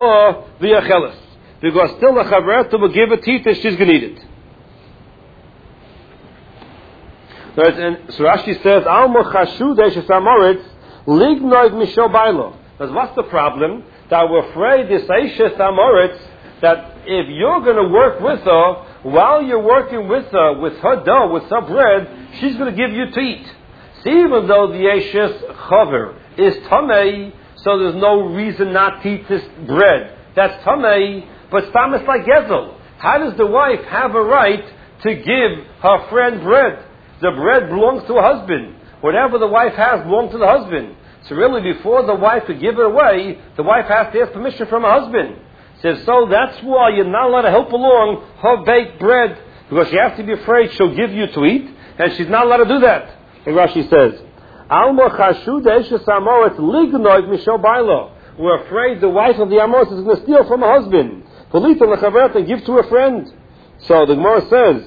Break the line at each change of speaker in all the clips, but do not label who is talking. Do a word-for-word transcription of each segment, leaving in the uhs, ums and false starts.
or the achelis. Because still the chavrata will give a teeth and she's going to eat it. And so Rashi says, Alma chashu deishes amoritz lignoid misho bailo. Because what's the problem? That we're afraid this Eishes Amoritz, that if you're going to work with her, while you're working with her, with her dough, with her bread, she's going to give you to eat. See, even though the Eishes Chaver is Tamei, so there's no reason not to eat this bread. That's Tamei, but Stam is like Gezel. How does the wife have a right to give her friend bread? The bread belongs to her husband. Whatever the wife has belongs to the husband. So really, before the wife could give it away, the wife has to ask permission from her husband. Says, so that's why you're not allowed to help along her baked bread, because she has to be afraid she'll give you to eat, and she's not allowed to do that. And Rashi says, Alma chashu deishes amoritz lignoid misho bailo. We're afraid the wife of the Amoritz is going to steal from her husband. Polita lechavert and give to a friend. So the Gemara says,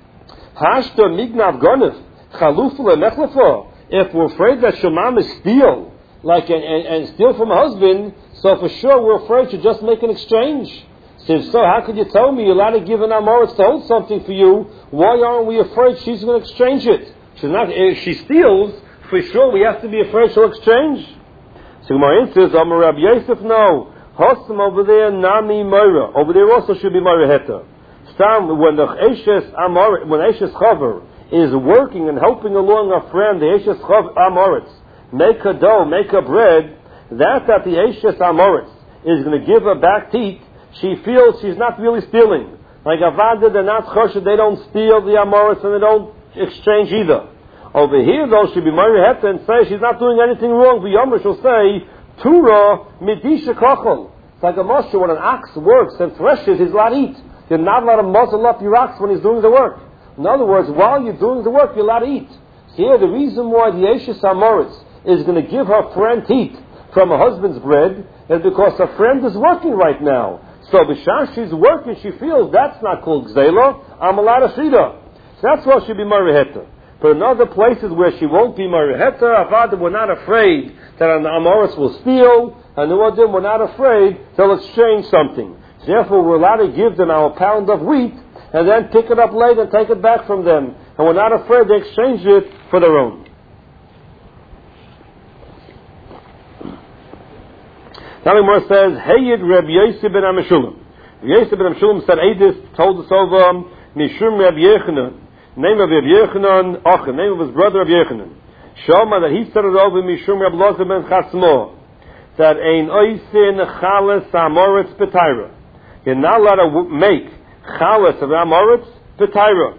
Hashta mignav gonef chalufu lemechlefo. If we're afraid that Shemam is steal, like and, and, and steal from a husband, so for sure we're afraid to just make an exchange. So if so, how could you tell me you're allowed to give an Amoritz to hold something for you? Why aren't we afraid she's going to exchange it? She's not. If she steals, for sure we have to be afraid she'll exchange. So Gemara says, Amar Rabbi Yosef, no. Hosam over there, Nami Moira. Over there also should be Moira Heta. Stam, when the Eishes Amoritz, when Eishes Chaver is working and helping along a friend, the Eishes Amoritz, make a dough, make a bread, that that the Eishes Amoritz is going to give her back teeth, she feels she's not really stealing. Like Avada, they're not choshed, they don't steal the Amoritz and they don't exchange either. Over here, though, she'll be Mari Heta and say she's not doing anything wrong. The Yomer she'll say, Tura midisha kochel. It's like a Moshe, when an ox works and threshes, he's allowed to eat. You're not allowed to muzzle up your ox when he's doing the work. In other words, while you're doing the work, you're allowed to eat. So here, the reason why the Eishes Amoritz is going to give her friend teeth from her husband's bread is because her friend is working right now. So b'shah she's working, she feels that's not called gzela, I'm allowed to feed her. So that's why she'll be Mari Heta. But in other places where she won't be Mari Heta, Avada, we're not afraid that an Amoritz will steal, and the Udim, we're not afraid they'll exchange something. So therefore, we're allowed to give them our pound of wheat, and then pick it up later and take it back from them. And we're not afraid they exchange it for their own. Now the Gemara says, Heyid Reb Yosef ben Ameshulam. Yosef ben Ameshulam said, Eidis told us over Mishum Reb Yechanan, name of Reb Yechanan, Achim, name of his brother Reb Yechanan. Shoma, that he said it over Mishum Reb Loza ben Chasmo, that Ein Oisin Chalas Amoritz B'Taira. You're not allowed to make Chalas of Amoritz B'Taira.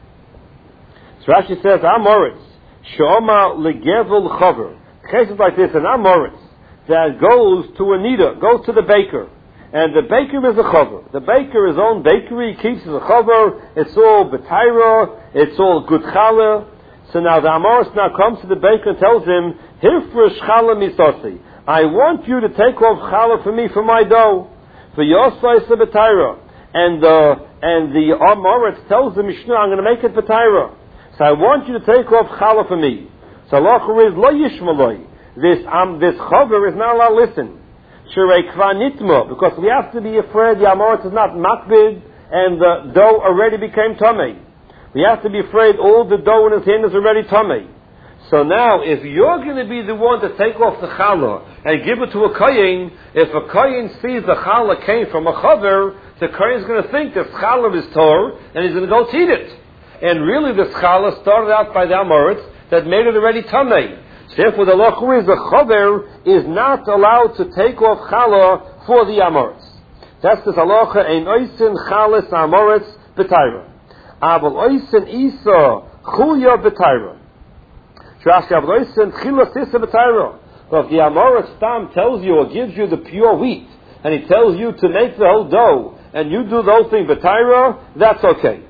So Rashi says, Amoritz, Shoma Legevel Chaver. Cases like this, an Amoritz that goes to a knitter, goes to the baker. And the baker is a chaver. The baker, his own bakery, keeps as a chaver. It's all b'taira. It's all good challah. So now the Amoritz now comes to the baker and tells him, Hirfresh challah misasi. I want you to take off challah for me for my dough. For yosai se b'taira. And the, and the Amoritz tells the Mishnah, I'm going to make it b'taira. So I want you to take off challah for me. So Allah is lo yishmaloi. This um, this chaver is not allowed to listen. Shirei kva nitma, because we have to be afraid the Amoritz is not makbid and the dough already became tamei. We have to be afraid all the dough in his hand is already tamei. So now, if you're going to be the one to take off the challah and give it to a kohen, if a kohen sees the challah came from a chaver, the kohen is going to think this challah is tor and he's going to go eat it. And really, this challah started out by the Amoritz that made it already tamei. Therefore, the law is the chaver is not allowed to take off challah for the Amoritz. That's the halacha. Ein oisin chalas Amoritz b'taira. Aval oisin isa chulya b'taira. Shrashi aval oisin chilas isa b'taira. But if the Amoritz stam tells you or gives you the pure wheat, and he tells you to make the whole dough, and you do the whole thing b'taira, that's okay.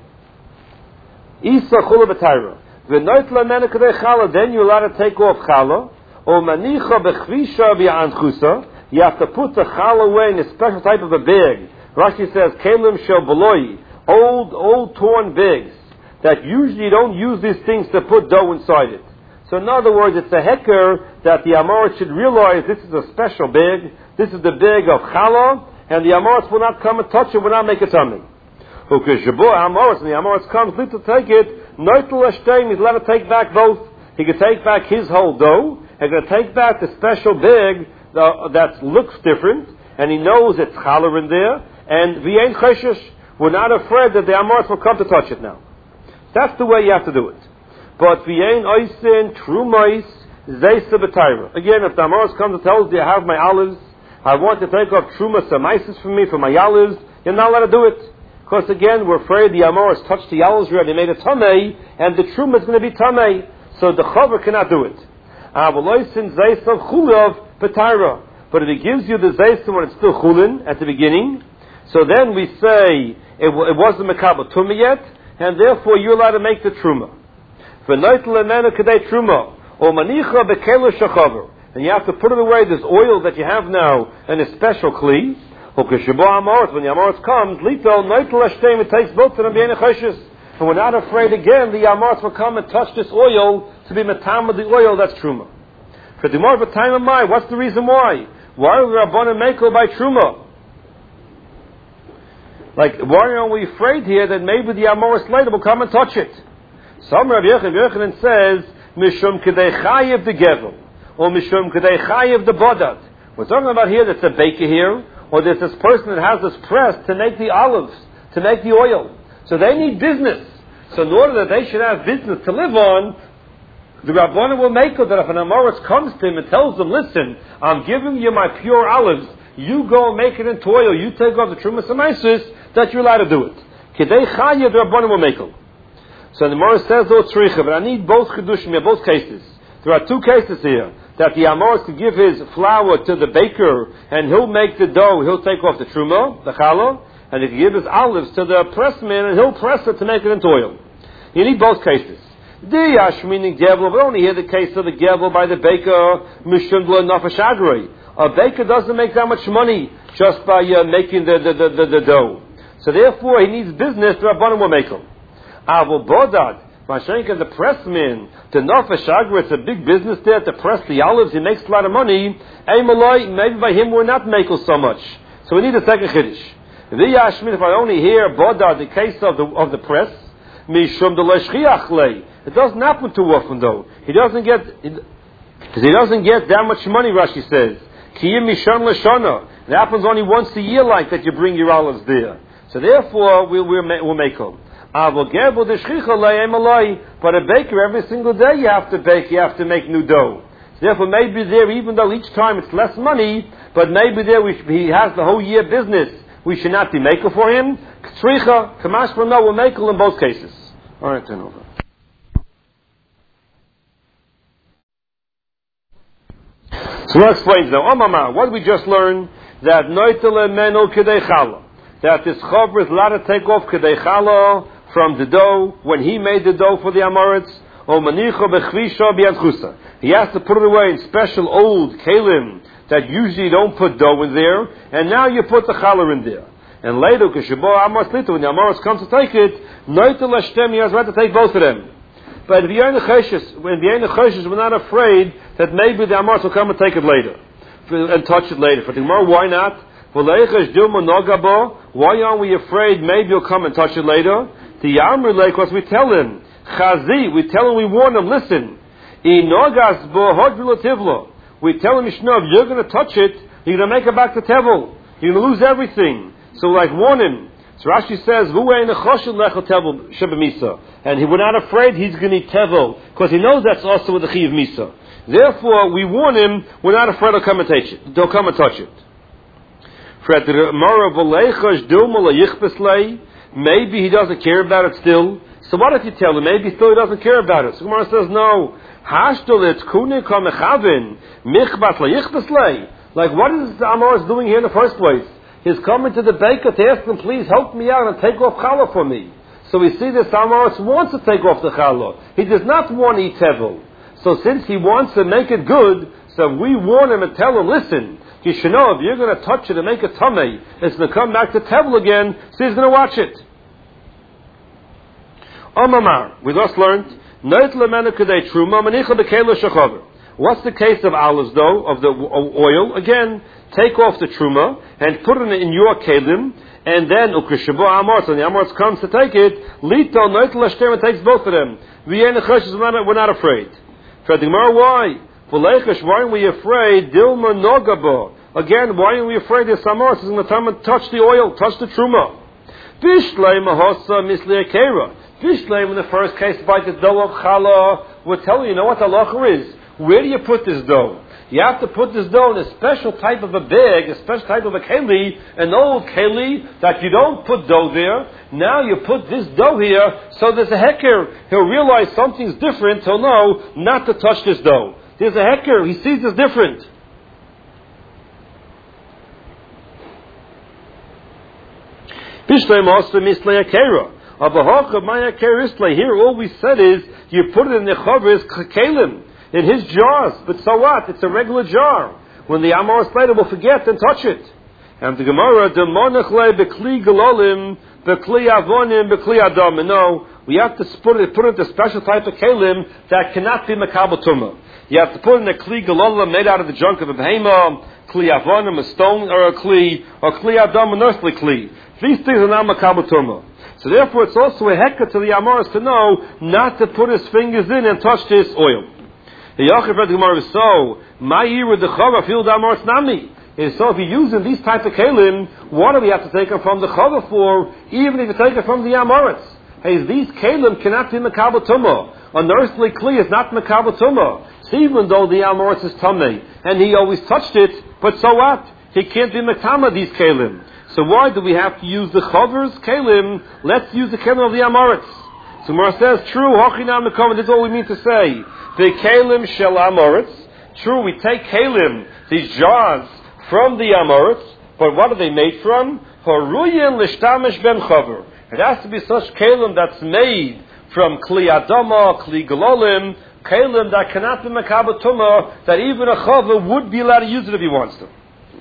Isa chulya b'taira. Then you're allowed to take off challah. Or manicha bechvisha v'anchusa. You have to put the challah away in a special type of a bag. Rashi says, kelim shel beloi, old, old torn bags that usually you don't use these things to put dough inside it. So in other words, it's a hecker that the Amoritz should realize this is a special bag. This is the bag of challah, and the Amoritz will not come and touch it, will not make it tummy. Because Jabur Amoritz, and the Amoritz comes, need to take it, Noitel Hashtayim, he's allowed to take back both. He can take back his whole dough, he's going to take back the special bag uh, that looks different, and he knows it's challah in there, and we ain't cheshish, we're not afraid that the Amoritz will come to touch it now. That's the way you have to do it. But we ain't oisin, trumais, zaysa b'tayra. Again, if the Amoritz comes and tells you, I have my olives, I want to take off truma samaisis for me, for my olives, you're not allowed to do it. Because again, we're afraid the Amoritz touched the olives already, made it tamei, and the truma is going to be tamei. So the chaver cannot do it. Avoloisin zaysa chulav b'tayra. But if he gives you the zaysa when it's still chulin at the beginning, so then we say it, it wasn't mekabel tumah yet, and therefore you're allowed to make the truma. And you have to put it away, this oil that you have now, in a special kli. When the Amoritz comes, it takes both of them, and we're not afraid again the Amoritz will come and touch this oil to be matam with the oil, that's truma. For the more of a time of my, what's the reason why? Why are we Rabbanan Mekel by truma? Like, why are we afraid here that maybe the Amoritz later will come and touch it? Some Rabbi Yochanan says, Mishum Kedei Chayev the Gevel, or Mishum Kedei Chayev the Bodad. We're talking about here that's a baker here, or there's this person that has this press to make the olives, to make the oil. So they need business. So in order that they should have business to live on, the Rabbanan will make it that if an Amoritz comes to him and tells them, listen, I'm giving you my pure olives, you go and make it into oil, you take off the Trumas Amaisis, that you're allowed to do it. Kedei Chayev, the Rabbanan will make it. So the Gemara says, oh, tzricha, but I need both chedushim here, both cases. There are two cases here, that the Amoritz can give his flour to the baker, and he'll make the dough, he'll take off the truma, the challah, and he can give his olives to the pressman, and he'll press it to make it into oil. You need both cases. Diyash, meaning gevel, but only here the case of the gevel by the baker, mishum lo nafesh agrei. A baker doesn't make that much money just by uh, making the, the, the, the, the dough. So therefore, he needs business, the Rabbanan will make him. Avol bodad, Mashenka, the pressman, the nafesh agrei, it's a big business there to press the olives, he makes a lot of money. Eimaloi, maybe by him we're not making so much. So we need a second chiddush. V'yashmin, if I only hear bodad, the case of the of the press, mishum de leshchiach lei. It doesn't happen too often though. He doesn't get, because he doesn't get that much money, Rashi says. Kiyim mishon leshana. It happens only once a year like that you bring your olives there. So therefore, we'll, we'll, we'll make them. But a baker, every single day you have to bake, you have to make new dough. So therefore, maybe there, even though each time it's less money, but maybe there we, he has the whole year business, we should not be maker for him. Tzricha, Kamash for no, we'll make in both cases. All right, turn over. So let's explain now. Omama, what did we just learn? That noitel emenu kedei challah. That this chaver is allowed to take off kedei challah from the dough when he made the dough for the Amoritz. Or manicha bechvisha bi'antchusa. He has to put it away in special old kalim that usually don't put dough in there, and now you put the challah in there. And later, when the Amoritz comes to take it, noitel hashtem, he has right to take both of them. But if you're in the cheshes, when you're in the cheshes, we're not afraid that maybe the Amoritz will come and take it later and touch it later. For the Gemara, why not? Why aren't we afraid maybe he'll come and touch it later? The Yamr Lake, because we tell him, Chazi, we tell him, we warn him, listen, we tell him, Mishnah, if you're going to touch it, you're going to make it back to Tevel. You're going to lose everything. So like warn him. So Rashi says, and he, we're not afraid he's going to eat Tevel, because he knows that's also with the Chi of Misa. Therefore, we warn him, we're not afraid he'll come and touch it. They'll come and touch it. Maybe he doesn't care about it still. So what if you tell him? Maybe still he doesn't care about it. So Gemara says, no. Like, what is the Amoritz doing here in the first place? He's coming to the baker to ask him, please help me out and take off challah for me. So we see this Amoritz wants to take off the challah. He does not want to eat tevel. So since he wants to make it good, so we warn him and tell him, listen, you should know if you're going to touch it and make it tamei, it's going to come back to tevel again, so he's going to watch it. Omamar, we just learned, what's the case of olives though, of the oil? Again, take off the truma and put it in your kelim, and then ukrishabu amorts, and the amorts comes to take it. Lito noitel hashtem takes both of them. We're not afraid. For the Gemara, why? Why aren't we afraid? Dilma nogabo. Again, why aren't we afraid the amorts is going to come and touch the oil, touch the truma? Fishlei mahosa misli akera. Fishlei, in the first case, by the dough of challah, we're telling you, you know what the halacha is? Where do you put this dough? You have to put this dough in a special type of a bag, a special type of a keli, an old keli that you don't put dough there. Now you put this dough here, so there's a heker. He'll realize something's different, he'll know not to touch this dough. There's a heker, he sees it's different. Here all we said is, you put it in the chavris kelim, in his jars, but so what? It's a regular jar. When the Amoris later will forget and touch it. And the Gemara, the monachle bekli galolim, bekli avonim, bekli adam. No, we have to put it, put it in a special type of kelim that cannot be makabel tumah. You have to put in a kli galolim made out of the junk of a behema, kli avonim, a stone or a kli, or kli adam, an earthly kli. These things are not makabel tumah. So therefore, it's also a hekka to the Amoris to know not to put his fingers in and touch this oil. The Yachid read the Gemara, so my year with the chava field amorts nami. So if you're using these type of kelim, what do we have to take them from the chava for? Even if you take it from the amorts, hey, these kelim cannot be makabel tumah. An earthly kli is not makabel tumah. So even though the amorts is tamei and he always touched it, but so what? He can't be makama these kelim. So why do we have to use the chavers kelim? Let's use the kelim of the amorts. So Gemara says, true, hochinam nekoma. This is all we mean to say. The kelim shel amoritz. True, we take kelim, these jars, from the amoritz, but what are they made from? Haruyin lishtamish ben chaver. It has to be such kelim that's made from kli adama, kli galolim, kelim that cannot be makabel tumah, that even a chaver would be allowed to use it if he wants to.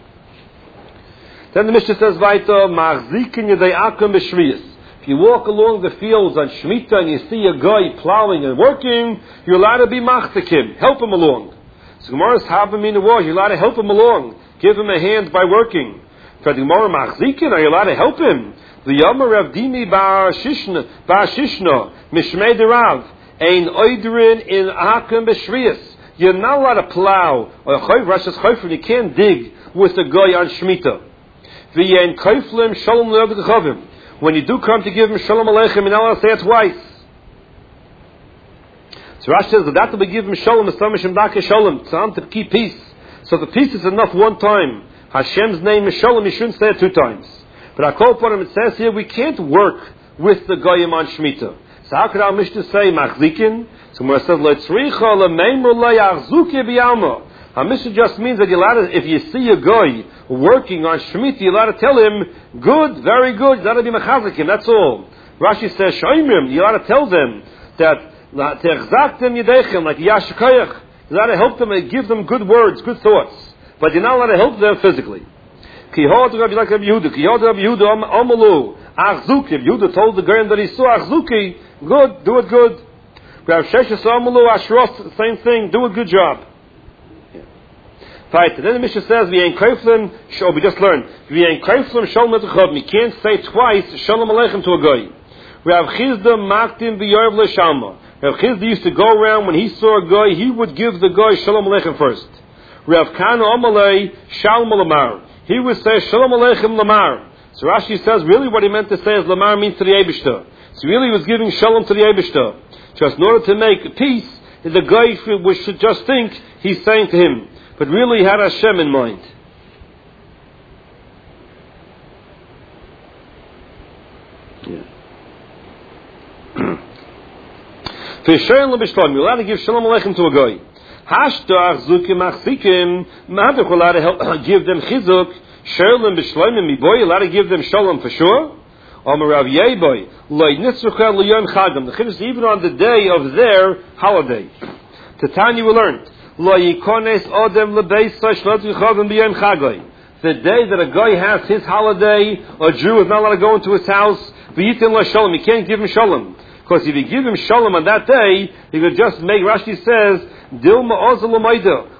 Then the Mishnah says, "Vaita machzikin yedei akum b'shviyas." If you walk along the fields on Shemitah and you see a guy plowing and working, you're allowed to be machzikim, help him along. So Gemara's having in the war, you're allowed to help him along, give him a hand by working. For the Gemara machzikin, are you allowed to help him? The Yomar Rav Dimi bar Shishna, bar Shishna, Mishmei derav, ein oidrin in akum b'shviyas. You're not allowed to plow or chayv rashas chayfrim. You can't dig with a guy on Shemitah. V'yen kaiflim shalom le'ogdechavim. When you do come to give him shalom aleichem, you're not allowed to say it twice. So Rashi says that to give him shalom, estamishim dake shalom, tzam to keep peace. So the peace is enough one time. Hashem's name is shalom. You shouldn't say it two times. But I call upon him. It says here we can't work with the goyim on Shemitah. So how could our Mishnah say machzikin? So when it says letzricha lemeimur le'achzuke b'yalma. Our Mishnah just means that you're allowed to, if you see a guy working on Shemitah, you're allowed to tell him, good, very good, you're allowed to be mechazikim, that's all. Rashi says, shoimrim, you're allowed to tell them that, te'echzaktem yedechem, like yashikayach, you're allowed to help them and give them good words, good thoughts. But you're not allowed to help them physically. Kihod Rabbi like Rabbi Yehuda, Kihod Rabbi Yehuda, Amalu, achzuki, Yehuda told the guy that he saw achzuki, good, do it good. Rabbi Sheshes Amalu, ashros, same thing, do a good job. Right. And then the Mishnah says, "We ain't kaiflim." Oh, we just learned. We ain't kaiflim shalom aleichem. We can't say twice shalom aleichem to a guy. Rav Chizda maktim b'yorv le'shalma. Rav Chizda used to go around when he saw a guy, he would give the guy shalom aleichem first. Rav Kana amalei shalom lamar. He would say shalom aleichem lamar. So Rashi says, really, what he meant to say is lamar means to the Eibishter. So really, he was giving shalom to the Eibishter. Just in order to make peace, the guy should just think he's saying to him. But really he had Hashem in mind. Yeah. You're allowed to give shalom aleichem to a guy. Hashtag zukim achzikim. You're allowed to give them chizuk. Shalom b'shloimim miboy. You're allowed to give them shalom for sure. Amarav yeboy. Lo nitzrucha l'yom chagam. The chiddush even on the day of their holiday. Tanya we learned. The day that a guy has his holiday, a Jew is not allowed to go into his house. You can't give him shalom. Because if you give him shalom on that day, he could just make, Rashi says,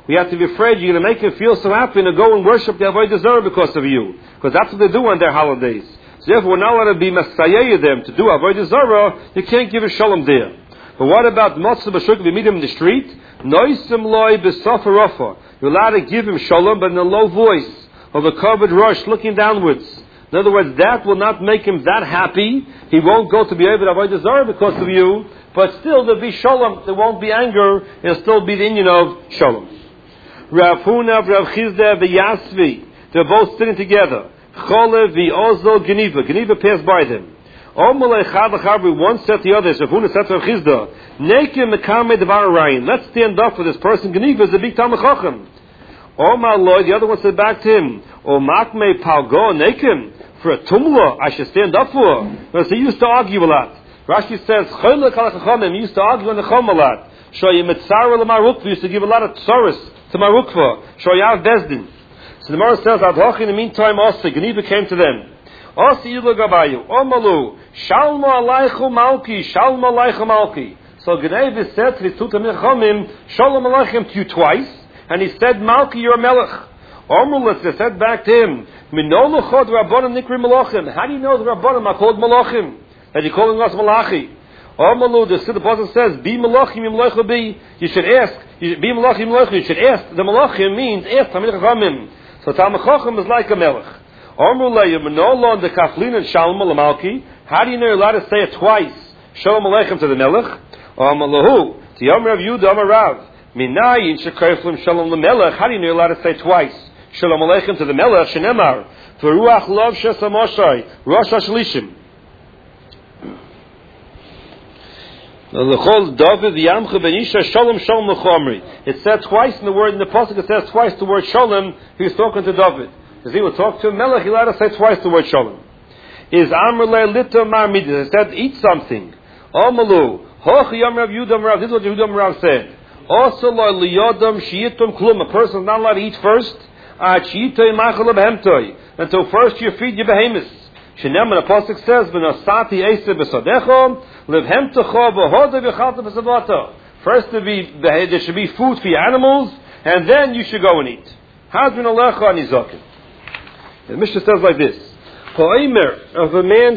We have to be afraid you're going to make him feel so happy and go and worship the Avodah Zarah because of you. Because that's what they do on their holidays. So therefore, we're not allowed to be Messiah them to do Avodah Zarah. You can't give a shalom there. But what about Motzah B'Shuk? If you meet him in the street, Noisim Loi B'Sofa Rafa. You're allowed to give him shalom, but in a low voice, of a covered rush, looking downwards. In other words, that will not make him that happy. He won't go to be able to avoid Zarah because of you, but still there'll be shalom. There won't be anger. It'll still be the union of shalom. Rav Huna, Rav Chizda, V'Yasvi. They're both sitting together. Cholev, V'Ozel, Geniva. Geniva passed by them. One said to the other, Rav Huna said to Rav Chizda, Nekim Mekame Devar Arayin. Let's stand up for this person. Geniva is a big Talmid Chacham. Oh my Lord, the other one said back to him, O Makme Palgo Nekim, for a tumla I should stand up for. Because he used to argue a lot. Rashi says, Choylek al Chachamim, he used to argue on the Chom a lot. Shoyim Etzara L'Marukva, used to give a lot of tsaris to Marukva. Shoyav Bezdin. So the Gemara says, Adhoch in the meantime also, Geniva came to them. Osi Yidlo Gabayu, Omalu, Shalma Alaychu Malki, Shalma Alaychu Malki. So Geniva said to his Tutamim Chomim, Shalom Aleichem to you twice. And he said, Malki, you're a melech. Omrulis, they said back to him, Minoluchod Rabbanim Nikri Malachim. How do you know the Rabbanim are called Malachim? That you're calling us Malachi? Omru, the Siddur Pasuk says, Be Malachim, Yimloichu be. You should ask, you should, Be Malachim, Yimloichu. You should ask. The Malachim means, ask Talmid Chachamim. So Talmid Chacham is like a melech. Omru le'yu, Minolon de Kaflin and Shalom Lamalki. How do you know you're allowed to say it twice? Shalom Aleichem to the melech. Omru lehu, to Yom Rav Yehuda, Amar Rav. Minayin shekayflim shalom lemelech. How do you know you're allowed to say twice? Shalom aleichem to the melech. Shenemar v'ruach lov shesamoshay rosh hashlishim. L'chol David v'yamcha benisha shalom shalom l'chomri. It said twice in the word in the pasuk. It says twice the word shalom. He was talking to David. Because he would talk to a melech, he allowed to say twice the word shalom. Is amr le'lito mar midas. It said eat something. Omalu hoch yom Rav Yehuda Rav. This is what Yehuda Rav said. Also, liyodam shiyitum klum. A person is not allowed to eat first. Until first you feed your behemoths. Shenem, the pasuk says, "V'nosati eser b'sadecho levhemtecho v'hoda v'chalta b'savata." First, there be there should be food for your animals, and then you should go and eat. Hadrin alecha anizakim. The Mishnah says like this: If a man